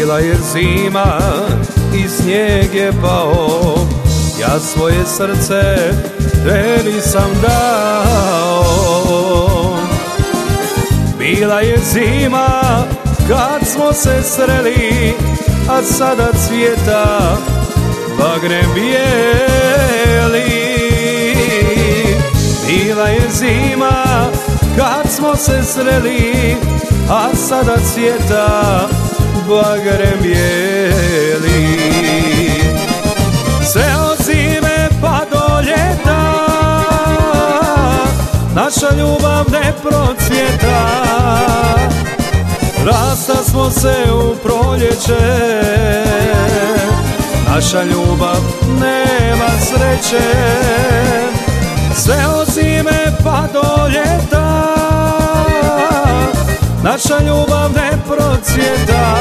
Bila je zima i snijeg je pao, ja svoje srce tebi sam dao. Bila je zima kad smo se sreli, a sada cvjeta bagre bijeli. Bila je zima kad smo se sreli, a sada cvjeta bagre bijeli. Sve od zime pa do ljeta naša ljubav ne procvjeta. Rasta smo se u proljeće, naša ljubav nema sreće. Sve od zime pa do ljeta naša ljubav ne procvjeta.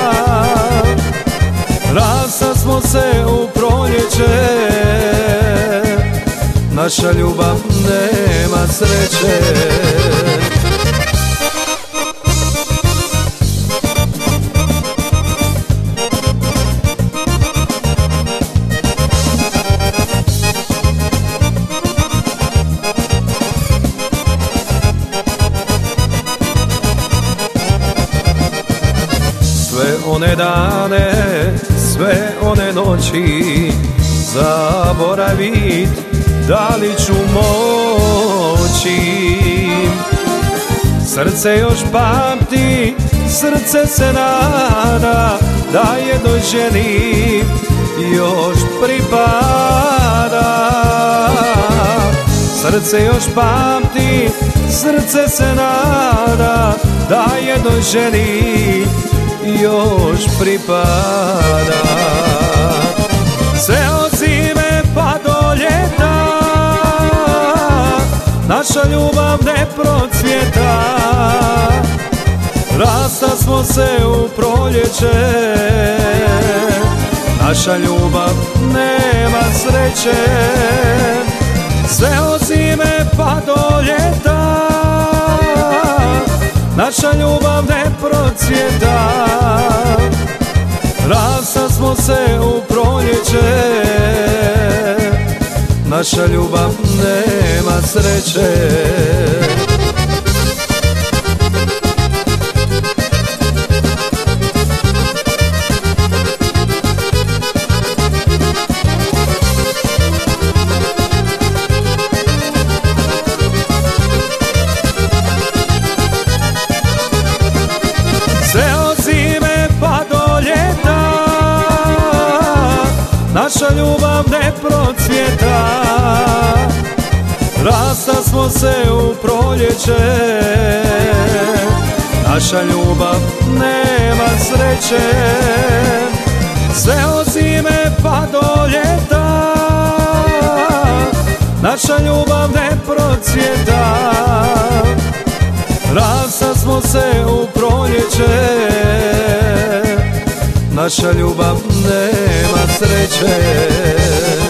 Rasta smo se u proljeće, naša ljubav nema sreće. Sve one dane, sve one noći zaboravit, da li ću moći? Srce još pamti, srce se nada, da je do ženi još pripada. Srce još pamti, srce se nada, da je do ženi još pripada. Sve od zime pa do ljeta naša ljubav ne procvjeta. Rasta smo se u proljeće, naša ljubav nema sreće. Sve od zime pa do ljeta naša ljubav ne procvjeta. Rasta smo se u proljeće, naša ljubav nema sreće. Naša ljubav ne procvjeta. Rasta smo se u proljeće, naša ljubav nema sreće. Sve od zime pa do ljeta naša ljubav ne procvjeta. Rasta smo se u proljeće, naša ljubav nema sreće.